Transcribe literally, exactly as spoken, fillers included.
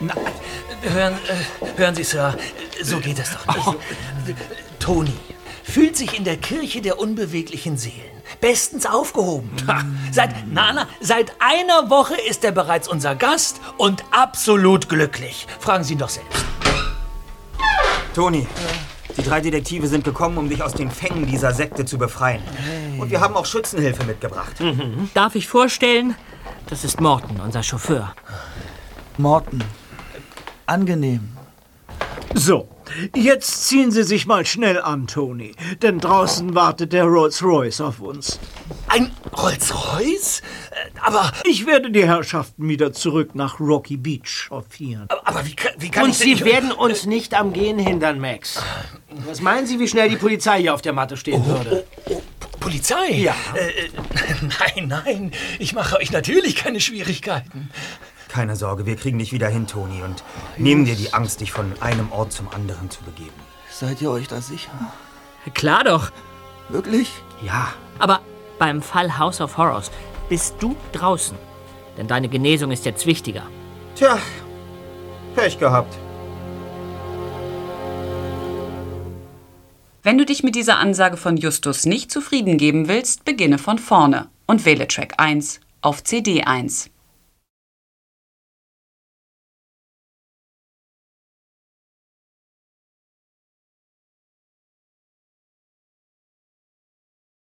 Na, hören, äh, hören Sie, Sir, so geht es doch nicht. Oh. Toni fühlt sich in der Kirche der unbeweglichen Seelen bestens aufgehoben. Mm. Seit, na, na, seit einer Woche ist er bereits unser Gast und absolut glücklich. Fragen Sie ihn doch selbst. Toni, die drei Detektive sind gekommen, um dich aus den Fängen dieser Sekte zu befreien. Hey. Und wir haben auch Schützenhilfe mitgebracht. Mhm. Darf ich vorstellen, das ist Morton, unser Chauffeur. Morton, angenehm. So, jetzt ziehen Sie sich mal schnell an, Toni, denn draußen wartet der Rolls-Royce auf uns. Ein Rolls-Royce? Aber... Ich werde die Herrschaften wieder zurück nach Rocky Beach chauffieren. Aber, aber wie, kann, wie kann Und ich... Sie nicht... werden uns nicht am Gehen hindern, Max. Was meinen Sie, wie schnell die Polizei hier auf der Matte stehen oh, würde? Oh, oh, Polizei? Ja. Äh, nein, nein, ich mache euch natürlich keine Schwierigkeiten. Keine Sorge, wir kriegen dich wieder hin, Toni, und nehmen dir die Angst, dich von einem Ort zum anderen zu begeben. Seid ihr euch da sicher? Klar doch. Wirklich? Ja. Aber beim Fall House of Horrors bist du draußen. Denn deine Genesung ist jetzt wichtiger. Tja, Pech gehabt. Wenn du dich mit dieser Ansage von Justus nicht zufrieden geben willst, beginne von vorne und wähle Track eins auf C D eins.